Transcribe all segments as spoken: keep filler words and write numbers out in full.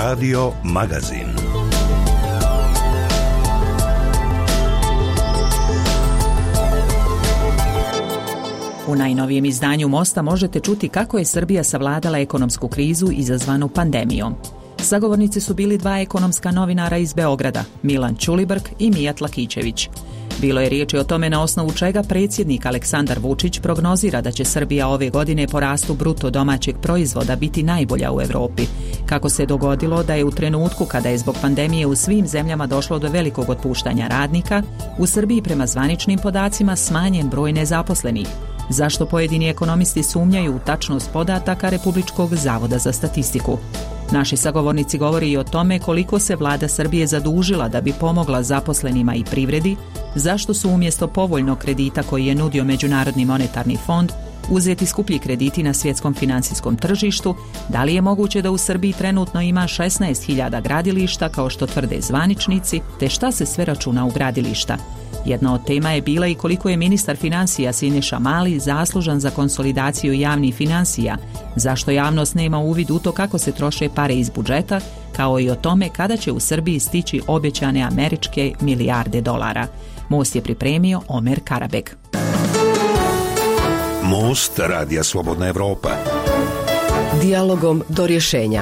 Radio Magazin. U najnovijem izdanju Mosta možete čuti kako je Srbija savladala ekonomsku krizu izazvanu pandemijom. Sagovornici su bili dva ekonomska novinara iz Beograda, Milan Ćulibrk i Mijat Lakićević. Bilo je riječi o tome na osnovu čega predsjednik Aleksandar Vučić prognozira da će Srbija ove godine po rastu bruto domaćeg proizvoda biti najbolja u Europi. Kako se dogodilo da je u trenutku kada je zbog pandemije u svim zemljama došlo do velikog otpuštanja radnika, u Srbiji prema zvaničnim podacima smanjen broj nezaposlenih. Zašto pojedini ekonomisti sumnjaju u tačnost podataka Republičkog zavoda za statistiku? Naši sagovornici govori i o tome koliko se vlada Srbije zadužila da bi pomogla zaposlenima i privredi, zašto su umjesto povoljnog kredita koji je nudio Međunarodni monetarni fond uzeti skuplji krediti na svjetskom financijskom tržištu, da li je moguće da u Srbiji trenutno ima šesnaest hiljada gradilišta kao što tvrde zvaničnici, te šta se sve računa u gradilišta. Jedna od tema je bila i koliko je ministar financija Siniša Mali zaslužan za konsolidaciju javnih financija, zašto javnost nema uvid u to kako se troše pare iz budžeta, kao i o tome kada će u Srbiji stići obećane američke milijarde dolara. Most je pripremio Omer Karabek. Most Radija Slobodna Evropa. Dijalogom do rješenja.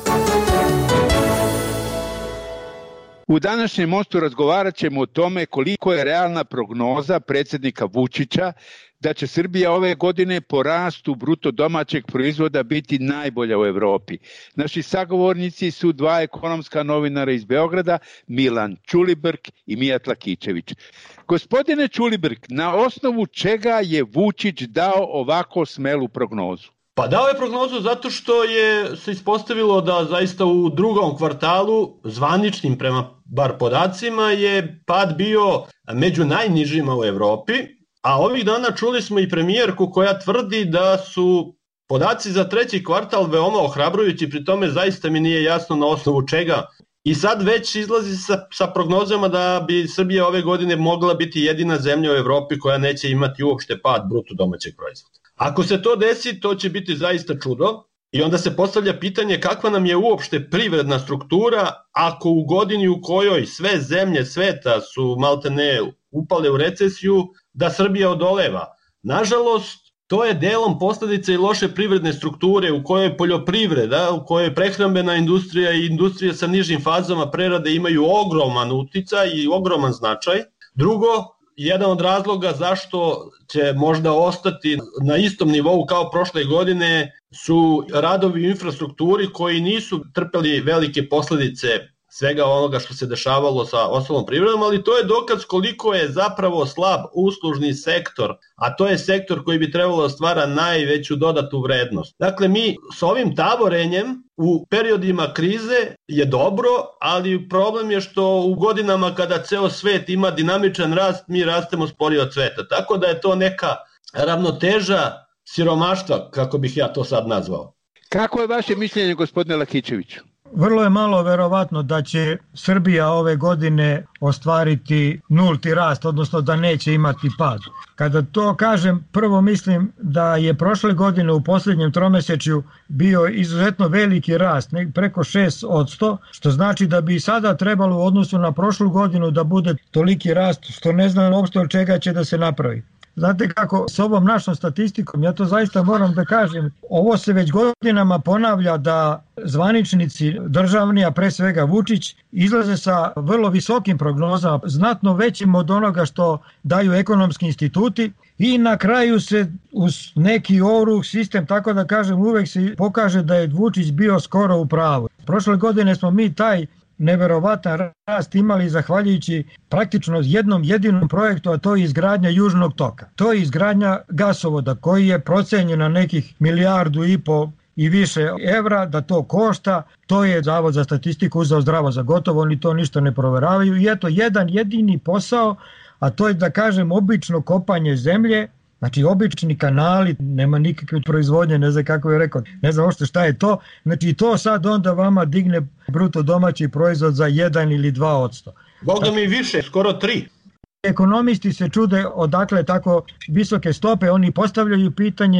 U današnjem Mostu razgovarat ćemo o tome koliko je realna prognoza predsjednika Vučića da će Srbija ove godine po rastu bruto domaćeg proizvoda biti najbolja u Europi. Naši sagovornici su dva ekonomska novinara iz Beograda, Milan Ćulibrk i Mijat Lakićević. Gospodine Ćulibrk, na osnovu čega je Vučić dao ovako smelu prognozu? Pa dao je prognozu zato što je se ispostavilo da zaista u drugom kvartalu, zvaničnim prema bar podacima, je pad bio među najnižima u Evropi, a ovih dana čuli smo i premijerku koja tvrdi da su podaci za treći kvartal veoma ohrabrujući, pri tome zaista mi nije jasno na osnovu čega. I sad već izlazi sa, sa prognozama da bi Srbija ove godine mogla biti jedina zemlja u Evropi koja neće imati uopšte pad bruto domaćeg proizvoda. Ako se to desi, to će biti zaista čudo i onda se postavlja pitanje kakva nam je uopšte privredna struktura ako u godini u kojoj sve zemlje sveta su maltene upale u recesiju, da Srbija odoleva. Nažalost, to je delom posljedica i loše privredne strukture u kojoj poljoprivreda, u kojoj prehrambena industrija i industrija sa nižim fazama prerade imaju ogroman uticaj i ogroman značaj. Drugo, jedan od razloga zašto će možda ostati na istom nivou kao prošle godine su radovi u infrastrukturi koji nisu trpeli velike posljedice svega onoga što se dešavalo sa ostalom privredom, ali to je dokaz koliko je zapravo slab uslužni sektor, a to je sektor koji bi trebalo da stvara najveću dodatu vrednost. Dakle, mi s ovim taborenjem u periodima krize je dobro, ali problem je što u godinama kada ceo svet ima dinamičan rast, mi rastemo sporije od sveta. Tako da je to neka ravnoteža siromaštva, kako bih ja to sad nazvao. Kako je vaše mišljenje, gospodine Lakićeviću? Vrlo je malo verovatno da će Srbija ove godine ostvariti nulti rast, odnosno da neće imati pad. Kada to kažem, prvo mislim da je prošle godine u posljednjem tromesečju bio izuzetno veliki rast, preko šest posto, što znači da bi sada trebalo u odnosu na prošlu godinu da bude toliki rast, što ne znam uopšte od čega će da se napravi. Znate kako, s ovom našom statistikom, ja to zaista moram da kažem, ovo se već godinama ponavlja da zvaničnici državni, a pre svega Vučić, izlaze sa vrlo visokim prognozama, znatno većim od onoga što daju ekonomski instituti i na kraju se uz neki oruh sistem, tako da kažem, uvek se pokaže da je Vučić bio skoro u pravu. Prošle godine smo mi taj neverovatan rast imali zahvaljujući praktično jednom jedinom projektu, a to je izgradnja Južnog toka. To je izgradnja gasovoda koji je procenjen na nekih milijardu i po i više evra da to košta. To je Zavod za statistiku uzeo zdravo za gotovo, oni to ništa ne proveravaju i eto jedan jedini posao, a to je da kažem obično kopanje zemlje. Znači obični kanali, nema nikakve proizvodnje, ne znam kako je rekao, ne znam ošte šta je to. Znači to sad onda vama digne bruto domaći proizvod za jedan ili dva odsto. Boga mi više, skoro tri. Ekonomisti se čude odakle tako visoke stope, oni postavljaju pitanje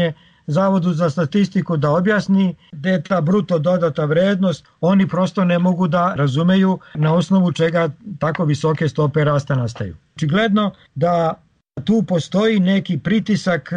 Zavodu za statistiku da objasni gde je ta bruto dodata vrednost, oni prosto ne mogu da razumeju na osnovu čega tako visoke stope rasta nastaju. Očigledno da tu postoji neki pritisak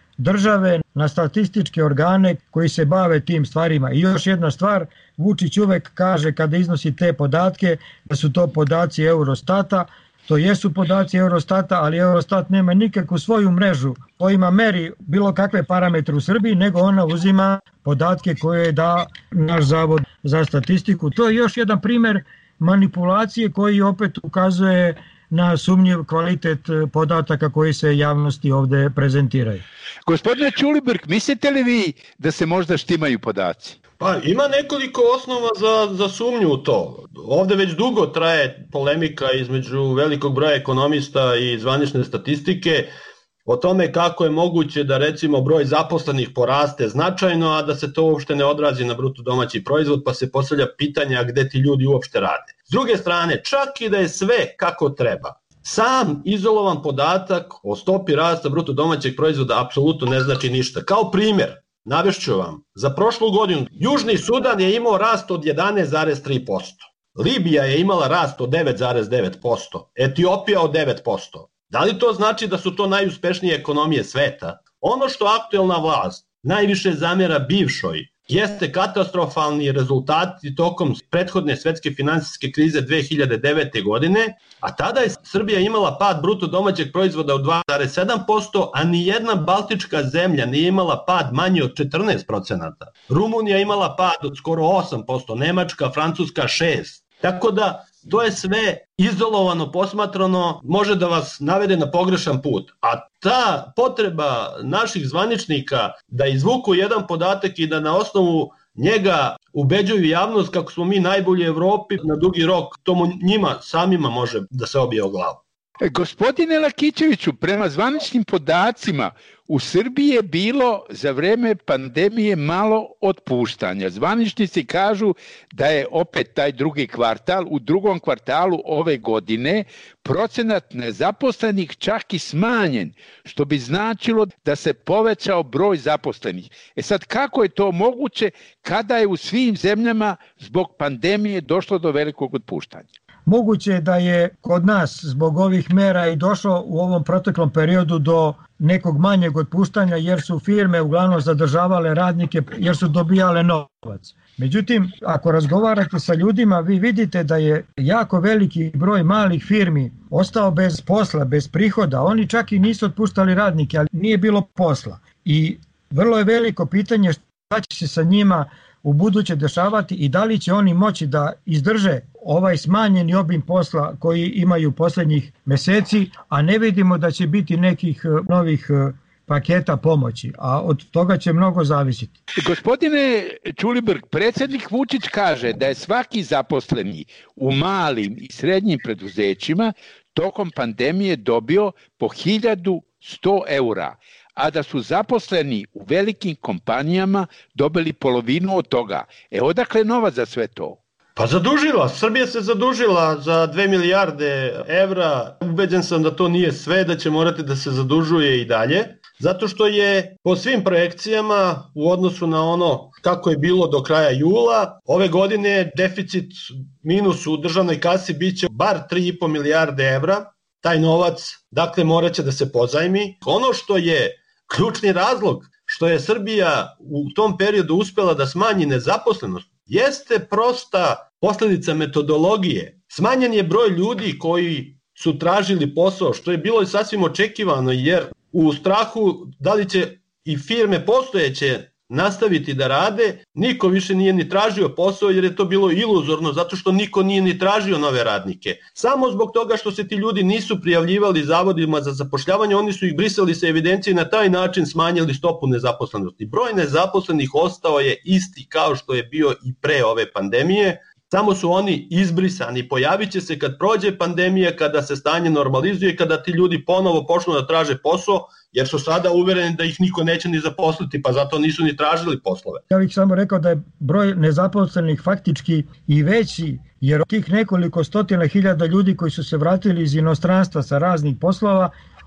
države na statističke organe koji se bave tim stvarima. I još jedna stvar, Vučić uvek kaže kada iznosi te podatke da su to podaci Eurostata. To jesu podaci Eurostata, ali Eurostat nema nikakvu svoju mrežu kojima meri bilo kakve parametre u Srbiji, nego ona uzima podatke koje da naš Zavod za statistiku. To je još jedan primer manipulacije koji opet ukazuje na sumnjiv kvalitet podataka koji se javnosti ovde prezentiraju. Gospodine Ćulibrk, mislite li vi da se možda štimaju podaci? Pa ima nekoliko osnova za, za sumnju u to. Ovde već dugo traje polemika između velikog broja ekonomista i zvanične statistike o tome kako je moguće da recimo broj zaposlenih poraste značajno, a da se to uopšte ne odrazi na bruto domaći proizvod, pa se postavlja pitanja gde ti ljudi uopšte rade. S druge strane, čak i da je sve kako treba, sam izolovan podatak o stopi rasta bruto domaćeg proizvoda apsolutno ne znači ništa. Kao primer, navešću vam, za prošlu godinu Južni Sudan je imao rast od jedanaest zarez tri posto, Libija je imala rast od devet zarez devet posto, Etiopija od devet posto. Da li to znači da su to najuspešnije ekonomije sveta? Ono što aktuelna vlast najviše zamera bivšoj jeste katastrofalni rezultati tokom prethodne svetske finansijske krize dve hiljade devete. godine, a tada je Srbija imala pad bruto domaćeg proizvoda od dva zarez sedam posto, a ni jedna baltička zemlja nije imala pad manji od četrnaest procenata. Rumunija imala pad od skoro osam posto, Nemačka, Francuska šest posto. Tako da to je sve izolovano posmatrano, može da vas navede na pogrešan put. A ta potreba naših zvaničnika da izvuku jedan podatak i da na osnovu njega ubeđuju javnost kako smo mi najbolji u Evropi na dugi rok, to njima samima može da se obije o glavu. Gospodine Lakićeviću, prema zvaničnim podacima u Srbiji je bilo za vreme pandemije malo otpuštanja. Zvaničnici kažu da je opet taj drugi kvartal, u drugom kvartalu ove godine procenat nezaposlenih čak i smanjen, što bi značilo da se povećao broj zaposlenih. E sad, kako je to moguće kada je u svim zemljama zbog pandemije došlo do velikog otpuštanja? Moguće je da je kod nas zbog ovih mera i došlo u ovom proteklom periodu do nekog manjeg otpuštanja jer su firme uglavnom zadržavale radnike jer su dobijale novac. Međutim, ako razgovarate sa ljudima, vi vidite da je jako veliki broj malih firmi ostao bez posla, bez prihoda. Oni čak i nisu otpuštali radnike, ali nije bilo posla. I vrlo je veliko pitanje šta će se sa njima u buduće dešavati i da li će oni moći da izdrže ovaj smanjeni obim posla koji imaju poslednjih meseci, a ne vidimo da će biti nekih novih paketa pomoći, a od toga će mnogo zavisiti. Gospodine Ćulibrk, predsjednik Vučić kaže da je svaki zaposleni u malim i srednjim preduzećima tokom pandemije dobio po hiljadu sto eura, a da su zaposleni u velikim kompanijama dobili polovinu od toga. E odakle novac za sve to? Pa zadužila, Srbija se zadužila za dve milijarde evra. Ubeđen sam da to nije sve, da će morati da se zadužuje i dalje, zato što je po svim projekcijama u odnosu na ono kako je bilo do kraja jula, ove godine deficit minus u državnoj kasi biće bar tri i po milijarde evra. Taj novac, dakle, morat će da se pozajmi. Ono što je ključni razlog što je Srbija u tom periodu uspela da smanji nezaposlenost jeste prosta posledica metodologije. Smanjen je broj ljudi koji su tražili posao, što je bilo sasvim očekivano, jer u strahu da li će i firme postojeće nastaviti da rade, niko više nije ni tražio posao jer je to bilo iluzorno zato što niko nije ni tražio nove radnike. Samo zbog toga što se ti ljudi nisu prijavljivali zavodima za zapošljavanje, oni su ih brisali sa evidencije i na taj način smanjili stopu nezaposlenosti. Broj nezaposlenih ostao je isti kao što je bio i pre ove pandemije, samo su oni izbrisani. Pojavit će se kad prođe pandemija, kada se stanje normalizuje, kada ti ljudi ponovo počnu da traže posao, jer su sada uvereni da ih niko neće ni zaposliti, pa zato nisu ni tražili poslove. Ja bih samo rekao da je broj nezaposlenih faktički i veći, jer tih nekoliko stotina hiljada ljudi koji su se vratili iz inostranstva sa raznih poslova,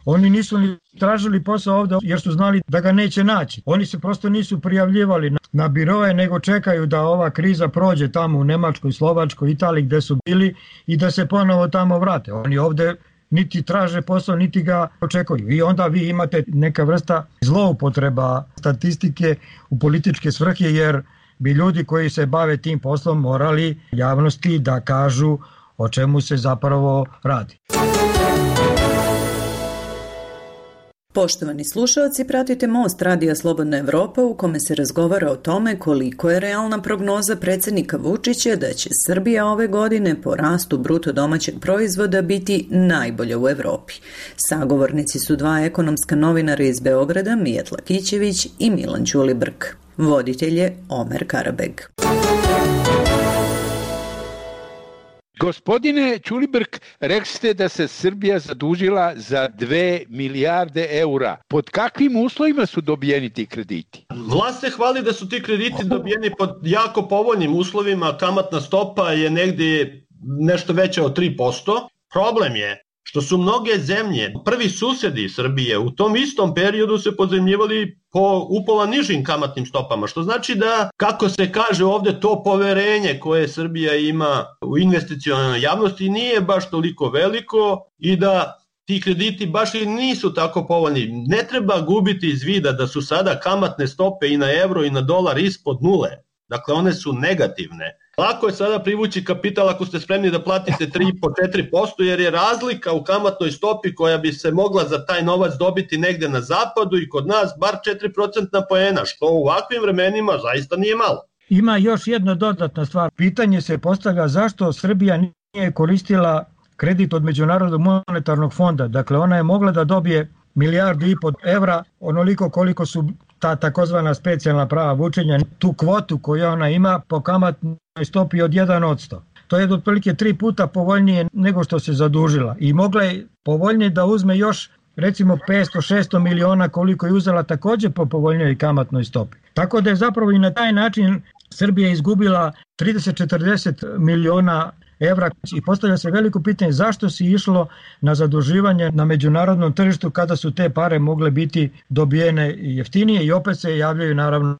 Oni nisu ni tražili posao ovde jer su znali da ga neće naći. Oni se prosto nisu prijavljivali na biroje, nego čekaju da ova kriza prođe tamo u Nemačkoj, Slovačkoj, Italiji gde su bili i da se ponovo tamo vrate. Oni ovde niti traže posao, niti ga očekuju. I onda vi imate neka vrsta zloupotreba statistike u političke svrhe, jer bi ljudi koji se bave tim poslom morali javnosti da kažu o čemu se zapravo radi. Poštovani slušalci, pratite Most Radija Slobodna Evropa u kome se razgovara o tome koliko je realna prognoza predsjednika Vučića da će Srbija ove godine po rastu bruto domaćeg proizvoda biti najbolja u Evropi. Sagovornici su dva ekonomska novinara iz Beograda, Mijat Lakićević i Milan Ćulibrk. Voditelj je Omer Karabeg. Gospodine Ćulibrk, rekli ste da se Srbija zadužila za dve milijarde eura. Pod kakvim uslovima su dobijeni ti krediti? Vlast se hvali da su ti krediti dobijeni pod jako povoljnim uslovima. Kamatna stopa je negdje nešto veća od tri posto. Problem je što su mnoge zemlje, prvi susedi Srbije, u tom istom periodu se pozajmljivali po upola nižim kamatnim stopama, što znači da, kako se kaže ovde, to poverenje koje Srbija ima u investicionalnoj javnosti nije baš toliko veliko i da ti krediti baš i nisu tako povoljni. Ne treba gubiti iz vida da su sada kamatne stope i na evro i na dolar ispod nule. Dakle, one su negativne. Lako je sada privući kapital ako ste spremni da platite tri do četiri posto, jer je razlika u kamatnoj stopi koja bi se mogla za taj novac dobiti negde na zapadu i kod nas bar četiri procentna poena, što u ovakvim vremenima zaista nije malo. Ima još jedna dodatna stvar. Pitanje se postavlja zašto Srbija nije koristila kredit od Međunarodnog monetarnog fonda. Dakle, ona je mogla da dobije milijardu i po evra, onoliko koliko su ta takozvana specijalna prava vučenja, tu kvotu koju ona ima po kamatnoj stopi od jedan posto. To je otprilike tri puta povoljnije nego što se zadužila i mogla je povoljnije da uzme još recimo petsto do šesto miliona koliko je uzela također po povoljnijoj kamatnoj stopi. Tako da je zapravo i na taj način Srbija izgubila trideset do četrdeset miliona evra i postavlja se veliko pitanje zašto se išlo na zaduživanje na međunarodnom tržištu kada su te pare mogle biti dobijene jeftinije i opet se javljaju naravno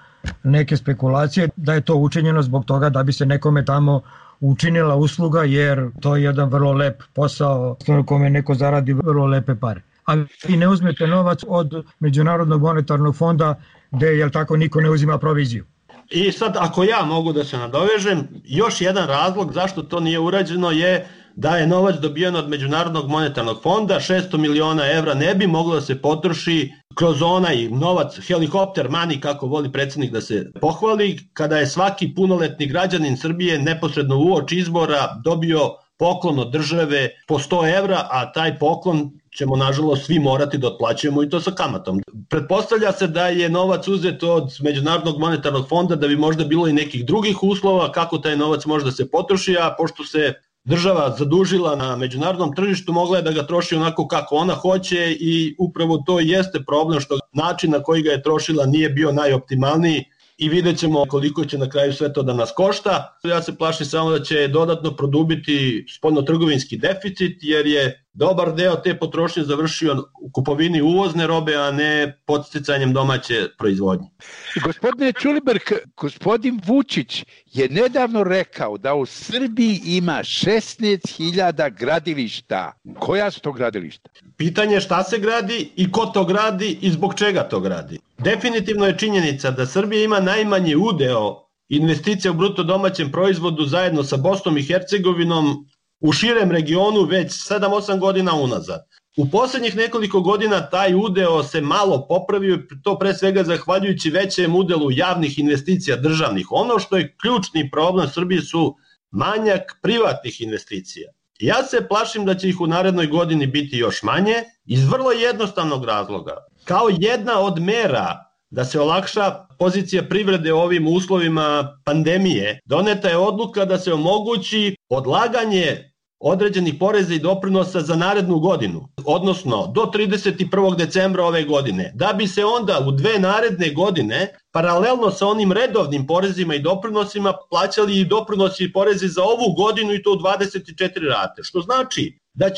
neke spekulacije da je to učinjeno zbog toga da bi se nekome tamo učinila usluga, jer to je jedan vrlo lep posao u kome neko zaradi vrlo lepe pare. A vi ne uzmete novac od Međunarodnog monetarnog fonda gde, jel tako, niko ne uzima proviziju. I sad, ako ja mogu da se nadovežem, još jedan razlog zašto to nije urađeno je da je novac dobijen od Međunarodnog monetarnog fonda, šesto miliona evra ne bi moglo da se potroši kroz onaj novac, helikopter money, kako voli predsjednik da se pohvali, kada je svaki punoletni građanin Srbije neposredno uoči izbora dobio poklon od države po sto evra, a taj poklon ćemo nažalost svi morati da otplaćujemo i to sa kamatom. Pretpostavlja se da je novac uzet od Međunarodnog monetarnog fonda da bi možda bilo i nekih drugih uslova kako taj novac može da se potroši, a pošto se država zadužila na međunarodnom tržištu, mogla je da ga troši onako kako ona hoće i upravo to jeste problem što način na koji ga je trošila nije bio najoptimalniji i vidjet ćemo koliko će na kraju sve to da nas košta. Ja se plašim samo da će dodatno produbiti spoljnotrgovinski deficit, jer je dobar deo te potrošnje završio u kupovini uvozne robe, a ne podsticanjem domaće proizvodnje. Gospodine Ćulibrk, gospodin Vučić je nedavno rekao da u Srbiji ima šesnaest hiljada gradilišta. Koja su to gradilišta? Pitanje je šta se gradi i ko to gradi i zbog čega to gradi. Definitivno je činjenica da Srbija ima najmanji udeo investicija u bruto domaćem proizvodu zajedno sa Bosnom i Hercegovinom u širem regionu već sedam osam godina unazad. U poslednjih nekoliko godina taj udeo se malo popravio, to pre svega zahvaljujući većem udelu javnih investicija državnih. Ono što je ključni problem Srbije su manjak privatnih investicija. Ja se plašim da će ih u narednoj godini biti još manje iz vrlo jednostavnog razloga. Kao jedna od mera da se olakša pozicija privrede u ovim uslovima pandemije, doneta je odluka da se omogući odlaganje određenih poreza i doprinosa za narednu godinu, odnosno do trideset prvog decembra ove godine, da bi se onda u dve naredne godine, paralelno sa onim redovnim porezima i doprinosima, plaćali i doprinosi i porezi za ovu godinu i to u dvadeset četiri rate, što znači da će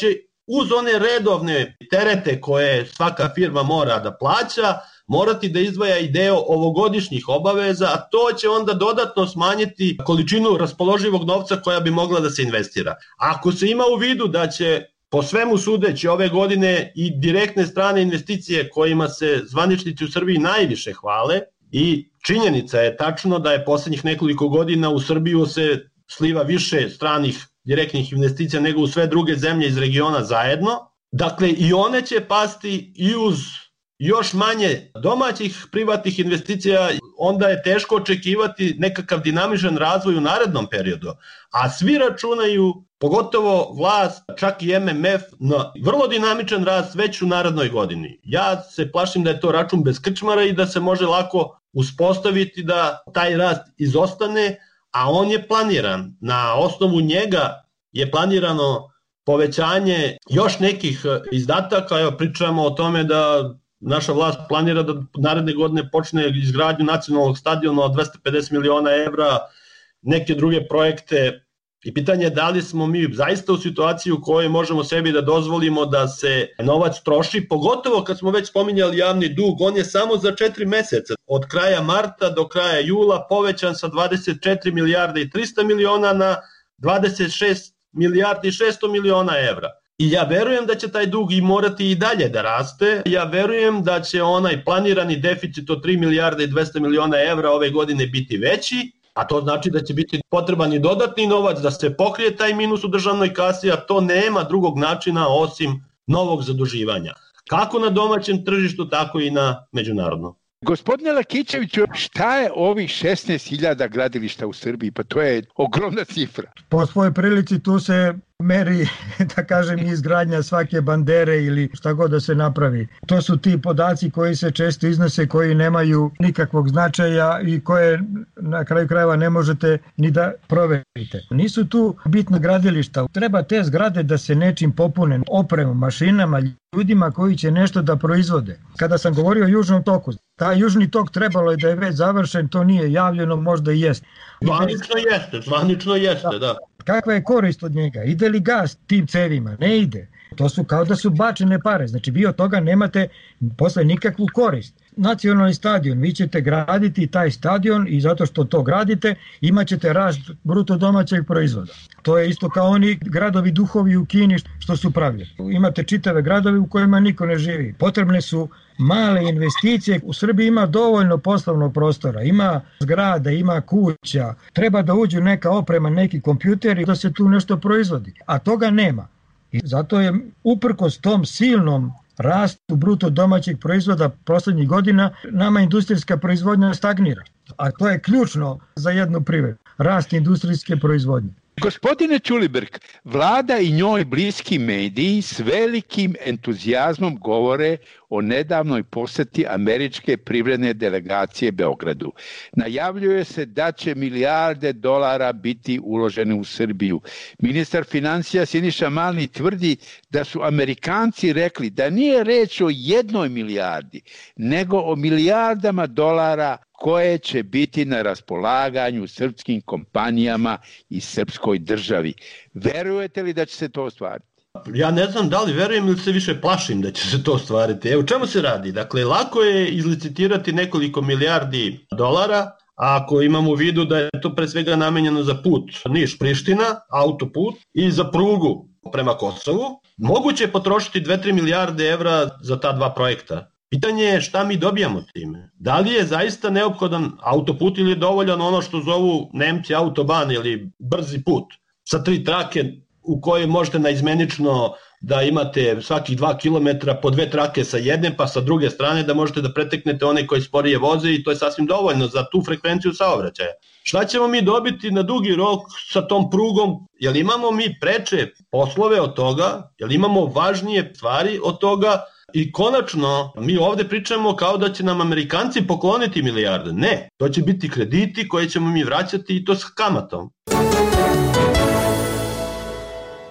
uz one redovne terete koje svaka firma mora da plaća, morati da izdvaja i deo ovogodišnjih obaveza, a to će onda dodatno smanjiti količinu raspoloživog novca koja bi mogla da se investira. Ako se ima u vidu da će po svemu sudeći ove godine i direktne strane investicije kojima se zvaničnici u Srbiji najviše hvale, i činjenica je tačno da je poslednjih nekoliko godina u Srbiju se sliva više stranih direktnih investicija nego u sve druge zemlje iz regiona zajedno. Dakle, i one će pasti i uz još manje domaćih privatnih investicija, onda je teško očekivati nekakav dinamičan razvoj u narednom periodu. A svi računaju, pogotovo vlast, čak i M M F, na vrlo dinamičan rast već u narednoj godini. Ja se plašim da je to račun bez krčmara i da se može lako uspostaviti da taj rast izostane, a on je planiran. Na osnovu njega je planirano povećanje još nekih izdataka. Evo, pričamo o tome da naša vlast planira da naredne godine počne izgradnju nacionalnog stadiona od dvesta pedeset miliona evra, neke druge projekte. I pitanje je da li smo mi zaista u situaciji u kojoj možemo sebi da dozvolimo da se novac troši, pogotovo kad smo već spominjali javni dug, on je samo za četiri meseca, od kraja marta do kraja jula, povećan sa dvadeset četiri milijarde i trista miliona na dvadeset šest milijardi i šesto miliona evra. I ja verujem da će taj dug i morati i dalje da raste. Ja verujem da će onaj planirani deficit od tri milijarde i dvesta miliona evra ove godine biti veći, a to znači da će biti potreban i dodatni novac da se pokrije taj minus u državnoj kasi, a to nema drugog načina osim novog zaduživanja. Kako na domaćem tržištu, tako i na međunarodnom. Gospodine Lakićeviću, šta je ovih šesnaest hiljada gradilišta u Srbiji? Pa to je ogromna cifra. Po svojoj prilici tu se meri, da kažem, izgradnja svake bandere ili šta god da se napravi. To su ti podaci koji se često iznose, koji nemaju nikakvog značaja i koje na kraju krajeva ne možete ni da proverite. Nisu tu bitna gradilišta. Treba te zgrade da se nečim popune, opremom, mašinama, ljudima koji će nešto da proizvode. Kada sam govorio o Južnom toku, taj Južni tok trebalo je da je već završen, to nije javljeno, možda i jeste. Zvanično jeste, zvanično jeste, da. Kakva je korist od njega? Ide li gas tim cevima? Ne ide. To su kao da su bačene pare. Znači vi od toga nemate posle nikakvu korist. Nacionalni stadion, vi ćete graditi taj stadion i zato što to gradite imat ćete rast bruto domaćeg proizvoda. To je isto kao oni gradovi duhovi u Kini što su pravili. Imate čitave gradovi u kojima niko ne živi. Potrebne su male investicije. U Srbiji ima dovoljno poslovnog prostora, ima zgrada, ima kuća. Treba da uđu neka oprema, neki kompjuteri da se tu nešto proizvodi. A toga nema. I zato je uprkos tom silnom rastu bruto domaćeg proizvoda poslednjih godina nama industrijska proizvodnja stagnira. A to je ključno za jednu privredu. Rast industrijske proizvodnje. Gospodine Ćulibrk, vlada i njoj bliski mediji s velikim entuzijazmom govore o nedavnoj poseti američke privredne delegacije Beogradu. Najavljuje se da će milijarde dolara biti uložene u Srbiju. Ministar financija Siniša Mali tvrdi da su Amerikanci rekli da nije reč o jednoj milijardi, nego o milijardama dolara koje će biti na raspolaganju srpskim kompanijama i srpskoj državi. Verujete li da će se to ostvariti? Ja ne znam da li verujem ili se više plašim da će se to ostvariti. Evo, čemu se radi? Dakle, lako je izlicitirati nekoliko milijardi dolara, ako imamo u vidu da je to pre svega namenjeno za put Niš-Priština, autoput, i za prugu prema Kosovu. Moguće je potrošiti dve do tri milijarde evra za ta dva projekta. Pitanje je šta mi dobijamo time. Da li je zaista neophodan autoput ili je dovoljan ono što zovu Nemci autoban ili brzi put sa tri trake u kojoj možete naizmenično da imate svakih dva kilometra po dve trake sa jedne pa sa druge strane da možete da preteknete one koji sporije voze i to je sasvim dovoljno za tu frekvenciju saobraćaja. Šta ćemo mi dobiti na dugi rok sa tom prugom? Jel imamo mi preče poslove od toga? Jel imamo važnije stvari od toga? I konačno, mi ovde pričamo kao da će nam Amerikanci pokloniti milijarde. Ne, to će biti krediti koje ćemo mi vraćati i to s kamatom.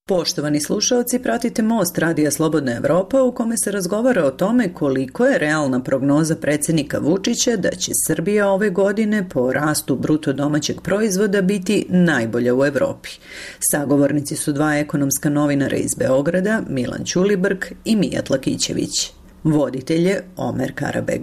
Poštovani slušalci, pratite Most Radija Slobodna Evropa u kome se razgovara o tome koliko je realna prognoza predsjednika Vučića da će Srbija ove godine po rastu bruto domaćeg proizvoda biti najbolja u Evropi. Sagovornici su dva ekonomska novinara iz Beograda, Milan Ćulibrk i Mijat Lakićević. Voditelj je Omer Karabeg.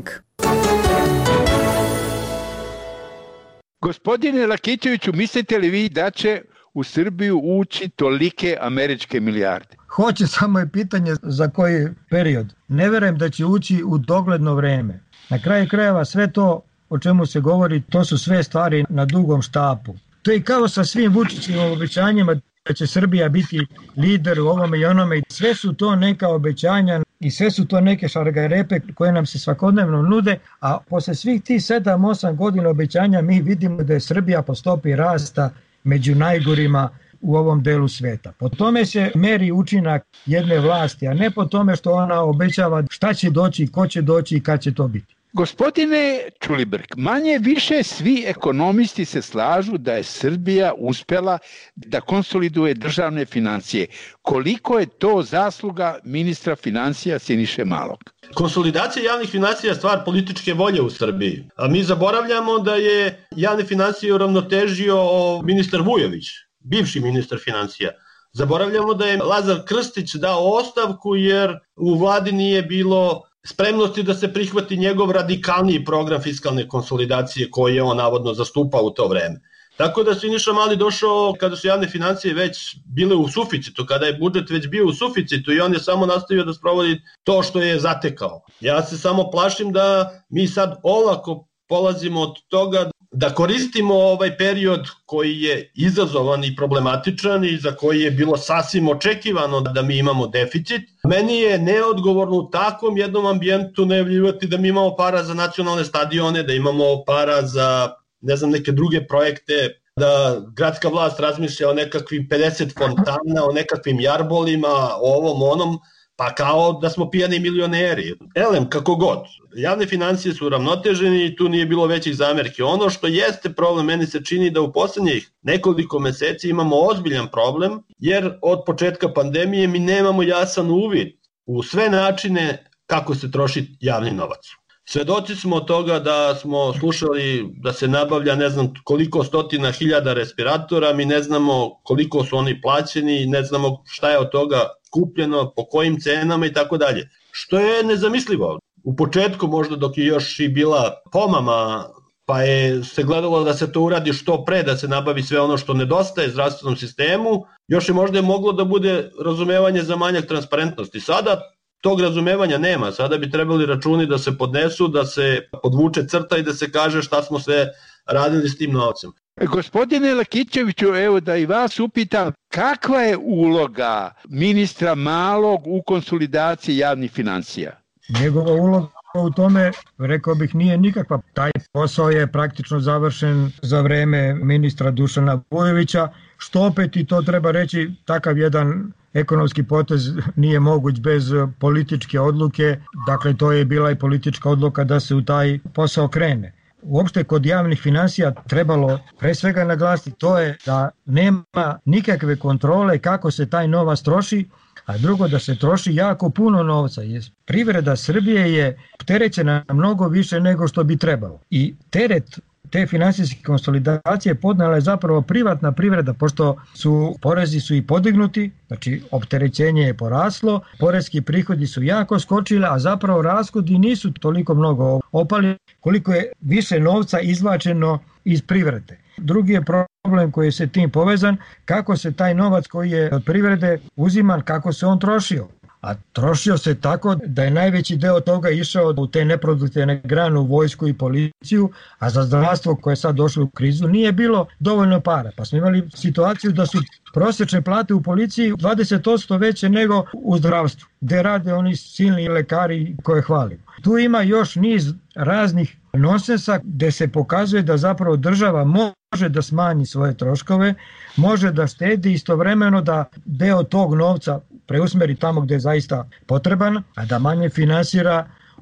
Gospodine Lakićeviću, mislite li vi da će u Srbiju ući tolike američke milijarde? Hoće, samo je pitanje za koji period. Ne verujem da će ući u dogledno vreme. Na kraju krajeva sve to o čemu se govori, to su sve stvari na dugom štapu. To je kao sa svim Vučićevim obećanjima da će Srbija biti lider u ovome i onome. Sve su to neka obećanja i sve su to neke šargarepe koje nam se svakodnevno nude, a posle svih tih sedam osam godina obećanja mi vidimo da je Srbija po stopi rasta među najgorima u ovom delu sveta. Po tome se meri učinak jedne vlasti, a ne po tome što ona obećava šta će doći, ko će doći i kad će to biti. Gospodine Ćulibrk, manje više svi ekonomisti se slažu da je Srbija uspela da konsoliduje državne financije. Koliko je to zasluga ministra financija Siniše Malog? Konsolidacija javnih financija je stvar političke volje u Srbiji. A mi zaboravljamo da je javne financije uravnotežio ministar Vujović, bivši ministar financija. Zaboravljamo da je Lazar Krstić dao ostavku jer u vladi nije bilo spremnosti da se prihvati njegov radikalniji program fiskalne konsolidacije koji je on navodno zastupao u to vreme. Tako da Siniša Mali došao kada su javne financije već bile u suficitu, kada je budžet već bio u suficitu i on je samo nastavio da sprovodi to što je zatekao. Ja se samo plašim da mi sad olako polazimo od toga da koristimo ovaj period koji je izazovan i problematičan i za koji je bilo sasvim očekivano da mi imamo deficit. Meni je neodgovorno u takvom jednom ambijentu najavljivati da mi imamo para za nacionalne stadione, da imamo para za ne znam, neke druge projekte, da gradska vlast razmišlja o nekakvim pedeset fontana, o nekakvim jarbolima, o ovom onom, pa kao da smo pijani milioneri. Elem, kako god. Javne financije su uravnoteženi i tu nije bilo većih zamerke. Ono što jeste problem, meni se čini da u poslednjih nekoliko meseci imamo ozbiljan problem, jer od početka pandemije mi nemamo jasan uvid u sve načine kako se troši javni novac. Svedoci smo od toga da smo slušali da se nabavlja ne znam koliko stotina hiljada respiratora, mi ne znamo koliko su oni plaćeni, ne znamo šta je od toga kupljeno, po kojim cenama i tako dalje. Što je nezamislivo. U početku možda dok je još i bila pomama, pa je se gledalo da se to uradi što pre, da se nabavi sve ono što nedostaje zdravstvenom sistemu, još je možda moglo da bude razumevanje za manjak transparentnosti. Sada tog razumevanja nema, sada bi trebali računi da se podnesu, da se podvuče crta i da se kaže šta smo sve radili s tim novcem. Gospodine Lakićeviću, evo da i vas upitam, kakva je uloga ministra Malog u konsolidaciji javnih financija? Njegova uloga u tome, rekao bih, nije nikakva. Taj posao je praktično završen za vreme ministra Dušana Vujovića, što opet, i to treba reći, takav jedan ekonomski potez nije moguć bez političke odluke, dakle to je bila i politička odluka da se u taj posao krene. Uopšte kod javnih finansija trebalo pre svega naglasiti to je da nema nikakve kontrole kako se taj novac troši, a drugo da se troši jako puno novca. Privreda Srbije je opterećena mnogo više nego što bi trebalo. I teret te finansijske konsolidacije podnela je zapravo privatna privreda, pošto su porezi su i podignuti, znači opterećenje je poraslo, poreski prihodi su jako skočili, a zapravo rashodi nisu toliko mnogo opali koliko je više novca izvlačeno iz privrede. Drugi je problem koji je se tim povezan, kako se taj novac koji je od privrede uziman, kako se on trošio. A trošio se tako da je najveći deo toga išao u te neproduktivne grane, u vojsku i policiju, a za zdravstvo koje je sad došlo u krizu nije bilo dovoljno para. Pa smo imali situaciju da su prosječne plate u policiji dvadeset posto veće nego u zdravstvu, gde rade oni silni lekari koje hvalimo. Tu ima još niz raznih nonsensa gde se pokazuje da zapravo država može da smanji svoje troškove, može da štedi, istovremeno da deo tog novca preusmeri tamo gde je zaista potreban, a da manje finansira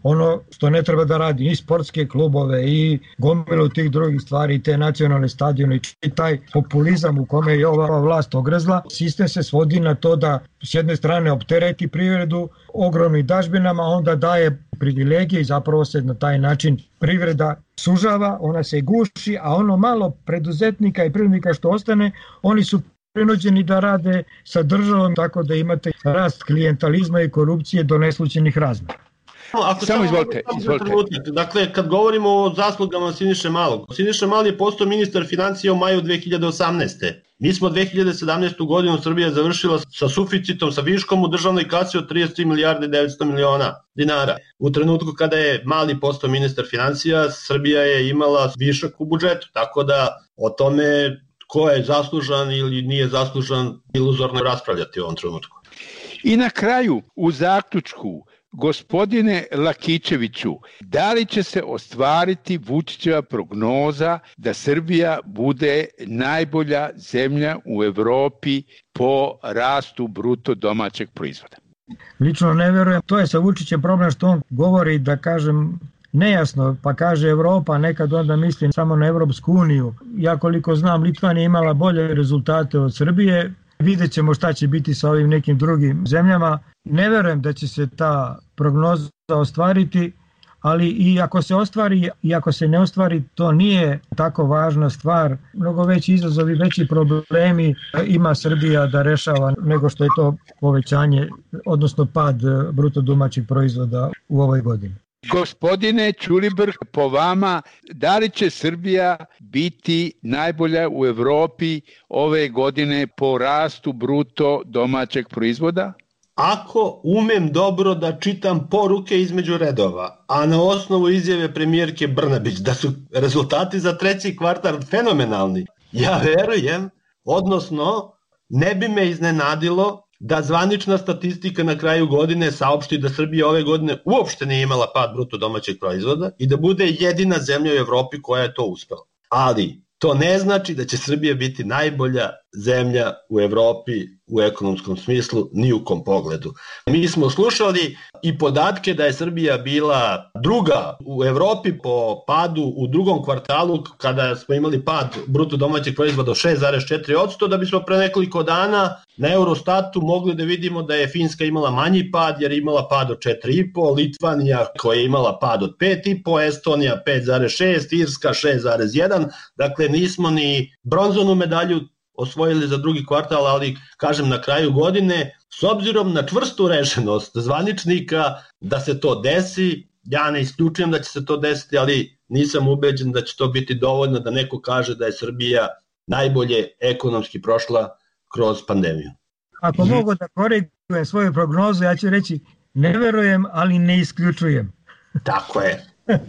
ono što ne treba da radi, i sportske klubove i gomilu tih drugih stvari, i te nacionalne stadione, i taj populizam u kome je ova vlast ogrezla. Sistem se svodi na to da s jedne strane optereti privredu ogromnim dažbinama, onda daje privilegije i zapravo se na taj način privreda sužava, ona se guši, a ono malo preduzetnika i privrednika što ostane, oni su prinuđeni da rade sa državom, tako da imate rast klijentalizma i korupcije do neslućenih razmera. Ako samo izvolite, izvolite. Dakle, kad govorimo o zaslugama Siniše Malog, Siniša Mali je postao ministar financija u maju dve hiljade osamnaeste. Mi smo dve hiljade sedamnaestu. godinu Srbija završila sa suficitom, sa viškom u državnoj kasi od trideset tri milijarde devetsto miliona dinara. U trenutku kada je Mali postao ministar financija, Srbija je imala višak u budžetu, tako da o tome ko je zaslužan ili nije zaslužan, iluzorno raspravljati u ovom trenutku. I na kraju, u zaključku, gospodine Lakićeviću, da li će se ostvariti Vučićeva prognoza da Srbija bude najbolja zemlja u Evropi po rastu bruto domaćeg proizvoda? Lično ne verujem, to je sa Vučićem problem što on govori, da kažem, nejasno, pa kaže Evropa, nekad onda mislim samo na Evropsku uniju. Ja koliko znam, Litva je imala bolje rezultate od Srbije, vidjet ćemo šta će biti sa ovim nekim drugim zemljama. Ne verujem da će se ta prognoza ostvariti, ali i ako se ostvari i ako se ne ostvari, to nije tako važna stvar. Mnogo veći izazovi, veći problemi ima Srbija da rešava nego što je to povećanje, odnosno pad bruto domaćeg proizvoda u ovoj godini. Gospodine Ćulibrk, po vama, da li će Srbija biti najbolja u Evropi ove godine po rastu bruto domaćeg proizvoda? Ako umem dobro da čitam poruke između redova, a na osnovu izjave premijerke Brnabić da su rezultati za treći kvartal fenomenalni, ja verujem, odnosno ne bi me iznenadilo da zvanična statistika na kraju godine saopšti da Srbija ove godine uopšte nije imala pad bruto domaćeg proizvoda i da bude jedina zemlja u Evropi koja je to uspela. Ali to ne znači da će Srbija biti najbolja zemlja u Evropi u ekonomskom smislu ni u kom pogledu. Mi smo slušali i podatke da je Srbija bila druga u Evropi po padu u drugom kvartalu kada smo imali pad bruto domaćeg proizvoda od šest zarez četiri posto, da bismo pre nekoliko dana na Eurostatu mogli da vidimo da je Finska imala manji pad jer je imala pad od četiri zarez pet, Litvanija koja je imala pad od pet zarez pet, Estonija pet zarez šest, Irska šest zarez jedan, dakle nismo ni bronzanu medalju osvojili za drugi kvartal, ali kažem na kraju godine, s obzirom na čvrstu rešenost zvaničnika da se to desi, ja ne isključujem da će se to desiti, ali nisam ubeđen da će to biti dovoljno da neko kaže da je Srbija najbolje ekonomski prošla kroz pandemiju. Ako hmm. mogu da korigujem svoju prognozu, ja ću reći ne verujem, ali ne isključujem. Tako je.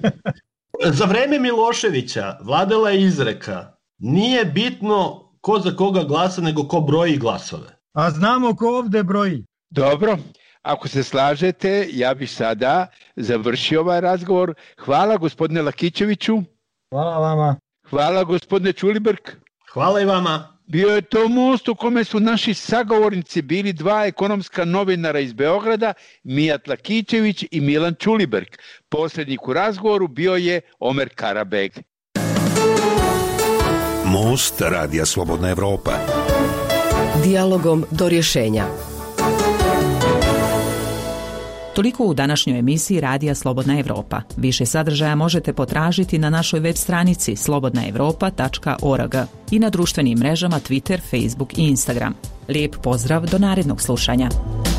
Za vreme Miloševića vladala je izreka, nije bitno ko za koga glasa, nego ko broji glasove. A znamo ko ovde broji. Dobro, ako se slažete, ja bih sada završio ovaj razgovor. Hvala gospodine Lakićeviću. Hvala vama. Hvala gospodine Ćulibrk. Hvala i vama. Bio je to most u kome su naši sagovornici bili dva ekonomska novinara iz Beograda, Mijat Lakićević i Milan Ćulibrk. Posrednik u razgovoru bio je Omer Karabeg. Most Radija Slobodna Evropa. Dijalogom do rješenja. Toliko u današnjoj emisiji Radija Slobodna Evropa. Više sadržaja možete potražiti na našoj web stranici slobodna evropa tačka org i na društvenim mrežama Twitter, Facebook i Instagram. Lijep pozdrav do narednog slušanja.